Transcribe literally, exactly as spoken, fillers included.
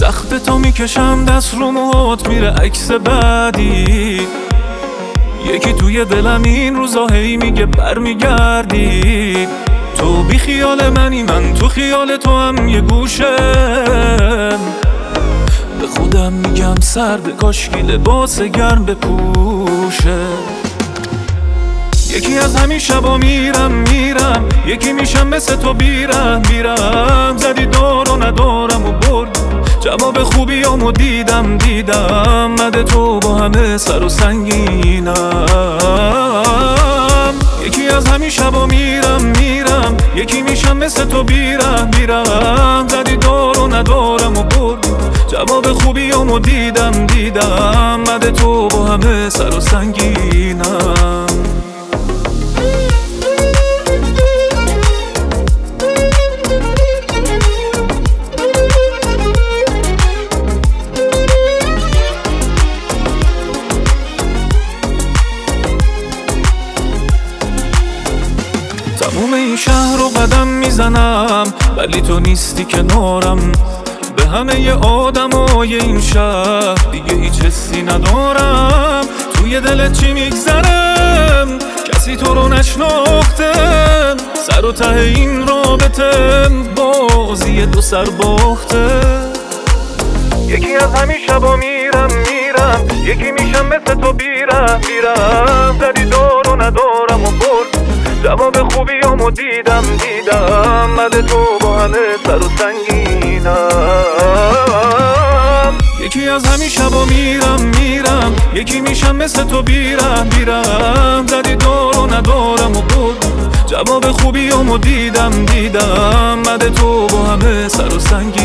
سخت تو میکشم دست رو موهات میره عکس بعدی. یکی توی دلم این روزا هی میگه برمیگردی. تو بی خیال منی من تو خیال تو هم یه گوشم. به خودم میگم سرد کاشکی لباس گرم بپوشه. یکی از همین شبا میرم میرم یکی میشم مثل تو بیرم بیرم. زدی دور و ندارم و برد جواب خوبیامو دیدم دیدم. مده تو با همه سر و سنگینم. یکی از همین شبا میرم میرم یکی میشم مثل تو بیرم بیرم. زدی دور و ندارم و برد جواب خوبیامو دیدم دیدم. مده تو با همه سر و سنگینم. تموم این شهر رو قدم میزنم ولی تو نیستی کنارم. به همه آدمای این شهر دیگه هیچ حسی ندارم. توی دلت چی میگذرم کسی تو رو نشناخته. سر و ته این رابطه بازی دو سر باخته. یکی از همین شبا میرم میرم یکی میشم مثل تو بیرم بیرم. زدی دور و ندارم و برد جواب خوبیامو دیدم دیدم. مده تو با همه سر و سنگینم. یکی از همین شبا میرم میرم یکی میشم مثل تو بیرم بیرم. زدی دور و ندارم و برد جواب خوبیامو دیدم دیدم. مده تو با همه سر و سنگینم.